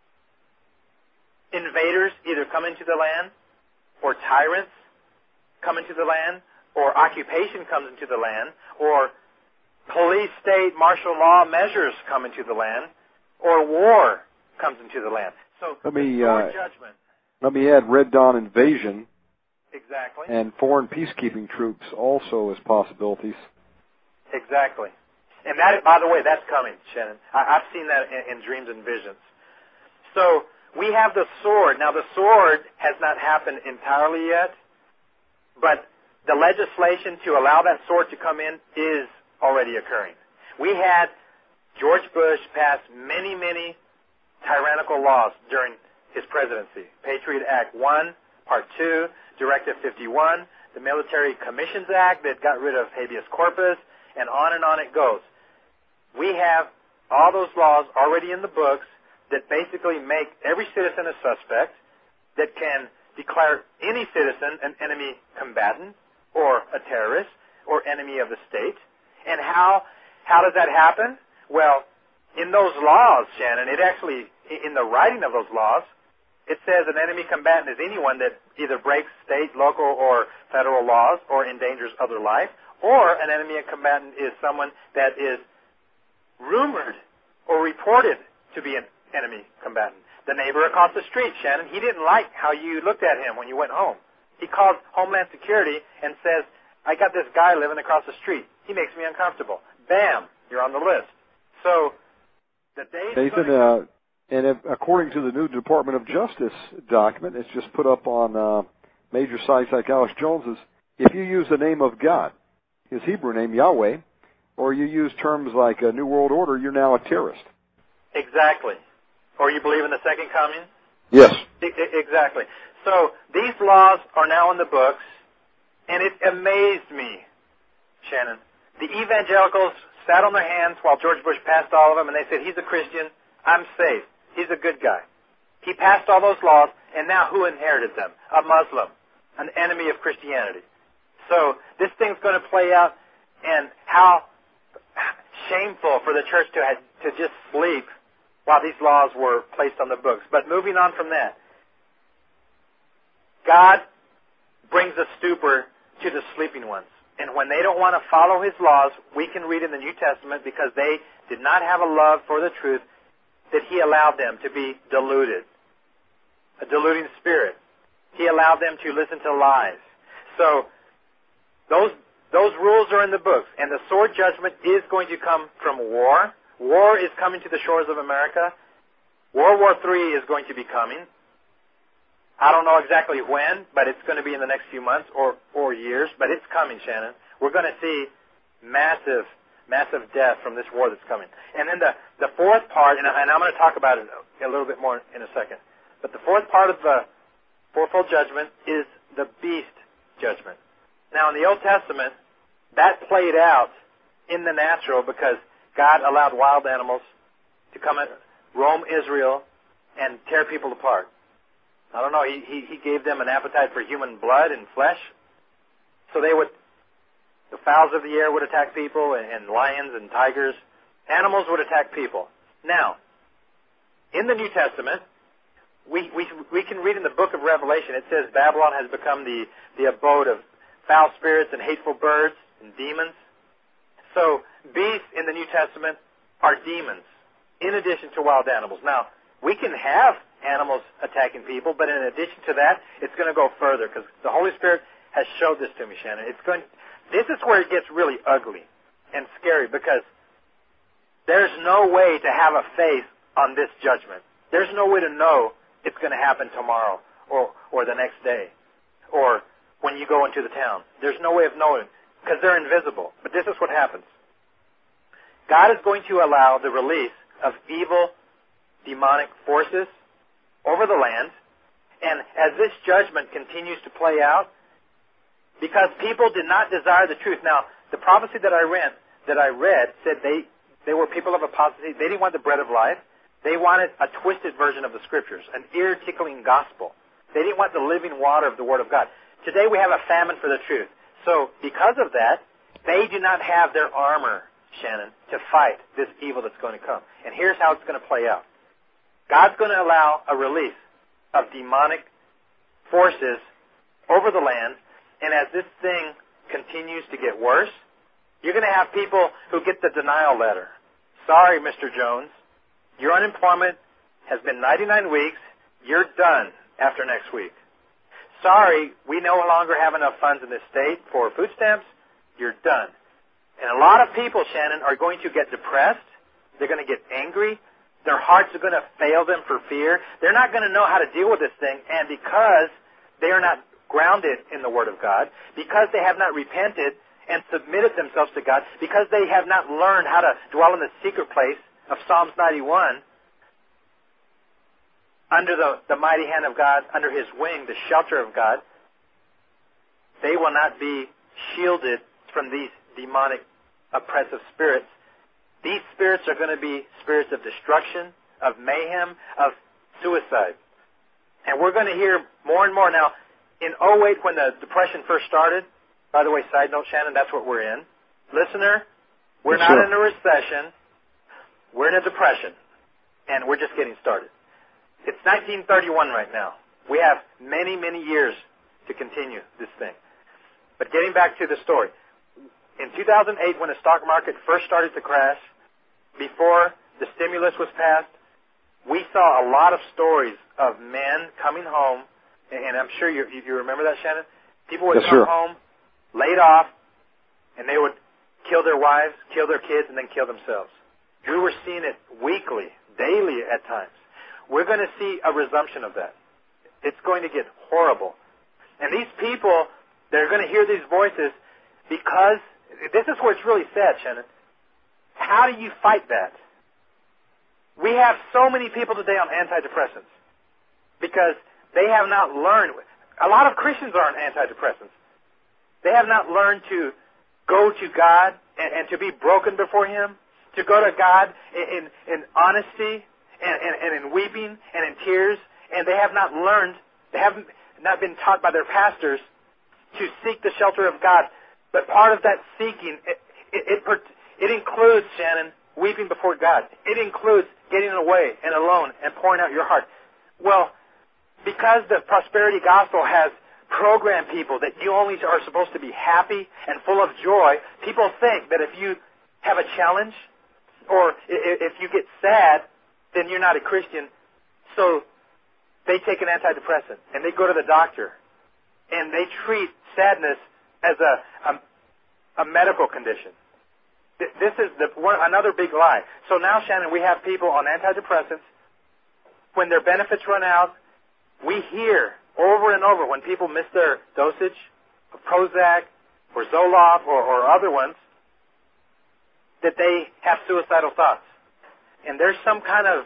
invaders either come into the land, or tyrants come into the land, or occupation comes into the land, or police, state, martial law measures come into the land, or war comes into the land. So judgment. Let me add Red Dawn invasion. Exactly. And foreign peacekeeping troops also as possibilities. Exactly. And that, by the way, that's coming, Shannon. I've seen that in dreams and visions. So we have the sword. Now, the sword has not happened entirely yet, but the legislation to allow that sword to come in is already occurring. We had George Bush pass many, many tyrannical laws during his presidency. Patriot Act 1, Part 2, Directive 51, the Military Commissions Act that got rid of habeas corpus, and on it goes. We have all those laws already in the books that basically make every citizen a suspect, that can declare any citizen an enemy combatant or a terrorist or enemy of the state. And how does that happen? Well, in those laws, Shannon, it actually, in the writing of those laws, it says an enemy combatant is anyone that either breaks state, local, or federal laws or endangers other life, or an enemy combatant is someone that is rumored or reported to be an enemy combatant. The neighbor across the street, Shannon, he didn't like how you looked at him when you went home. He called Homeland Security and says, I got this guy living across the street. He makes me uncomfortable. Bam, you're on the list. So the days... Nathan, and according to the new Department of Justice document, it's just put up on major sites like Alex Jones's, if you use the name of God, his Hebrew name, Yahweh, or you use terms like a New World Order, you're now a terrorist. Exactly. Or you believe in the second coming? Yes. Exactly. So these laws are now in the books, And it amazed me, Shannon. The evangelicals sat on their hands while George Bush passed all of them, and they said, he's a Christian, I'm safe, he's a good guy. He passed all those laws, and now who inherited them? A Muslim, an enemy of Christianity. So this thing's going to play out, and how shameful for the church to just sleep while these laws were placed on the books. But moving on from that, God brings a stupor to the sleeping ones. And when they don't want to follow His laws, we can read in the New Testament, because they did not have a love for the truth, that He allowed them to be deluded. A deluding spirit. He allowed them to listen to lies. So, those rules are in the books. And the sword judgment is going to come from war. War is coming to the shores of America. World War III is going to be coming. I don't know exactly when, but it's going to be in the next few months or years, but it's coming, Shannon. We're going to see massive death from this war that's coming. And then the fourth part, and I'm going to talk about it a little bit more in a second, but the fourth part of the fourfold judgment is the beast judgment. Now, in the Old Testament, that played out in the natural because God allowed wild animals to come and roam Israel and tear people apart. I don't know, he gave them an appetite for human blood and flesh. So the fowls of the air would attack people, and lions and tigers. Animals would attack people. Now, in the New Testament, we can read in the book of Revelation, it says Babylon has become the abode of foul spirits and hateful birds and demons. So, beasts in the New Testament are demons, in addition to wild animals. Now, we can have animals attacking people, but in addition to that, it's going to go further, because the Holy Spirit has showed this to me, Shannon. This is where it gets really ugly and scary, because there's no way to have a faith on this judgment. There's no way to know it's going to happen tomorrow or the next day or when you go into the town. There's no way of knowing, because they're invisible. But this is what happens. God is going to allow the release of evil demonic forces over the land, and as this judgment continues to play out, because people did not desire the truth. Now, the prophecy that I read said they were people of apostasy. They didn't want the bread of life. They wanted a twisted version of the Scriptures, an ear-tickling gospel. They didn't want the living water of the Word of God. Today we have a famine for the truth. So, because of that, they do not have their armor, Shannon, to fight this evil that's going to come. And here's how it's going to play out. God's going to allow a release of demonic forces over the land, and as this thing continues to get worse, you're going to have people who get the denial letter. Sorry, Mr. Jones, your unemployment has been 99 weeks. You're done after next week. Sorry, we no longer have enough funds in this state for food stamps. You're done. And a lot of people, Shannon, are going to get depressed. They're going to get angry. Their hearts are going to fail them for fear. They're not going to know how to deal with this thing. And because they are not grounded in the Word of God, because they have not repented and submitted themselves to God, because they have not learned how to dwell in the secret place of Psalms 91, under the mighty hand of God, under His wing, the shelter of God, they will not be shielded from these demonic oppressive spirits. These spirits are going to be spirits of destruction, of mayhem, of suicide. And we're going to hear more and more. Now, in 2008, when the Depression first started, by the way, side note, Shannon, that's what we're in. Listener, we're not in a recession. We're in a depression. And we're just getting started. It's 1931 right now. We have many, many years to continue this thing. But getting back to the story. In 2008, when the stock market first started to crash, before the stimulus was passed, we saw a lot of stories of men coming home, and I'm sure you remember that, Shannon? People would come home, laid off, and they would kill their wives, kill their kids, and then kill themselves. We were seeing it weekly, daily at times. We're going to see a resumption of that. It's going to get horrible. And these people, they're going to hear these voices because, this is where it's really sad, Shannon. How do you fight that? We have so many people today on antidepressants because they have not learned. A lot of Christians are on antidepressants. They have not learned to go to God and to be broken before Him, to go to God in honesty and in weeping and in tears. And they have not learned, they have not been taught by their pastors to seek the shelter of God. But part of that seeking, it includes, Shannon, weeping before God. It includes getting away and alone and pouring out your heart. Well, because the prosperity gospel has programmed people that you only are supposed to be happy and full of joy, people think that if you have a challenge or if you get sad, then you're not a Christian. So they take an antidepressant and they go to the doctor and they treat sadness as a medical condition. This is another big lie. So now, Shannon, we have people on antidepressants. When their benefits run out, we hear over and over when people miss their dosage of Prozac or Zoloft or other ones that they have suicidal thoughts. And there's some kind of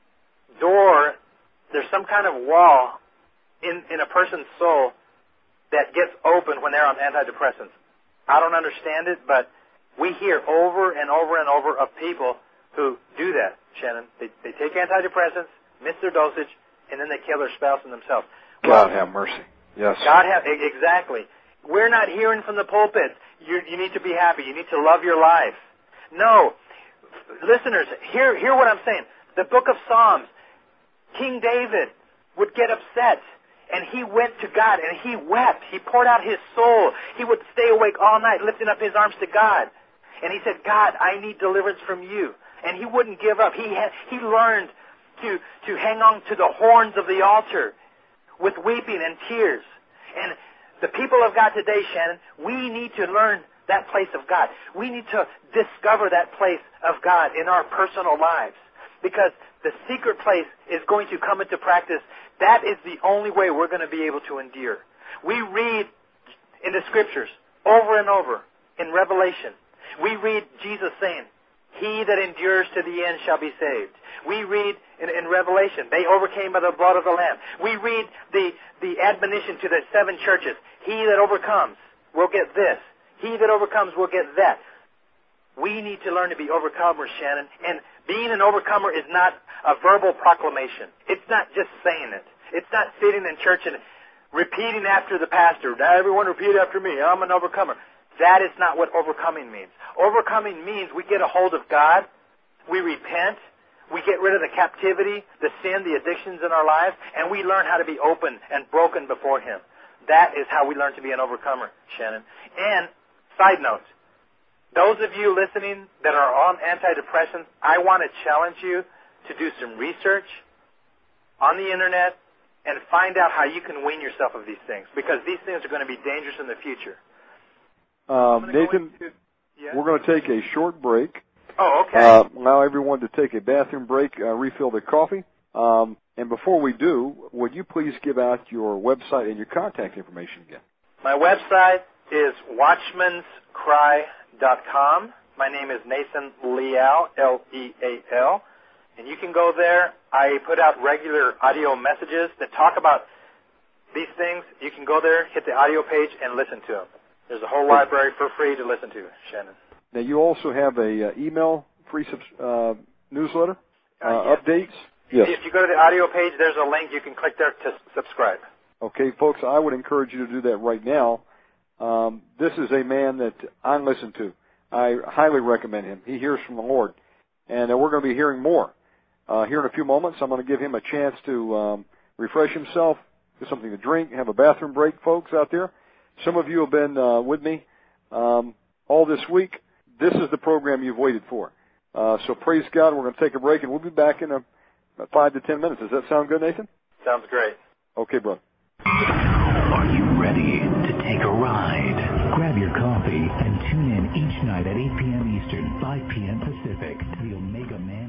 door, there's some kind of wall in a person's soul that gets open when they're on antidepressants. I don't understand it, but we hear over and over and over of people who do that, Shannon. They take antidepressants, miss their dosage, and then they kill their spouse and themselves. God have mercy. Yes. Exactly. We're not hearing from the pulpit, you need to be happy, you need to love your life. No. Listeners, hear what I'm saying. The book of Psalms, King David would get upset, and he went to God, and he wept. He poured out his soul. He would stay awake all night, lifting up his arms to God. And he said, God, I need deliverance from you. And he wouldn't give up. He learned to hang on to the horns of the altar with weeping and tears. And the people of God today, Shannon, we need to learn that place of God. We need to discover that place of God in our personal lives. Because the secret place is going to come into practice. That is the only way we're going to be able to endure. We read in the Scriptures over and over in Revelation. We read Jesus saying, he that endures to the end shall be saved. We read in Revelation, they overcame by the blood of the Lamb. We read the admonition to the 7 churches. He that overcomes will get this. He that overcomes will get that. We need to learn to be overcomers, Shannon. And being an overcomer is not a verbal proclamation. It's not just saying it. It's not sitting in church and repeating after the pastor. Now everyone repeat after me. I'm an overcomer. That is not what overcoming means. Overcoming means we get a hold of God. We repent. We get rid of the captivity, the sin, the addictions in our lives, and we learn how to be open and broken before Him. That is how we learn to be an overcomer, Shannon. And, side note, those of you listening that are on antidepressants, I want to challenge you to do some research on the Internet and find out how you can wean yourself of these things, because these things are going to be dangerous in the future. Nathan, we're going to take a short break. Oh, okay. Allow everyone to take a bathroom break, refill their coffee. And before we do, would you please give out your website and your contact information again? My website is watchmanscry.com. My name is Nathan Leal, L-E-A-L. And you can go there. I put out regular audio messages that talk about these things. You can go there, hit the audio page, and listen to them. There's a whole library for free to listen to, Shannon. Now, you also have a email free newsletter, updates? Yes. If you go to the audio page, there's a link. You can click there to subscribe. Okay, folks, I would encourage you to do that right now. This is a man that I listen to. I highly recommend him. He hears from the Lord. And we're going to be hearing more. Here in a few moments, I'm going to give him a chance to refresh himself, get something to drink, have a bathroom break, folks, out there. Some of you have been with me all this week. This is the program you've waited for. So praise God. We're going to take a break, and we'll be back in about 5 to 10 minutes. Does that sound good, Nathan? Sounds great. Okay, brother. Are you ready to take a ride? Grab your coffee and tune in each night at 8 p.m. Eastern, 5 p.m. Pacific to the Omega Man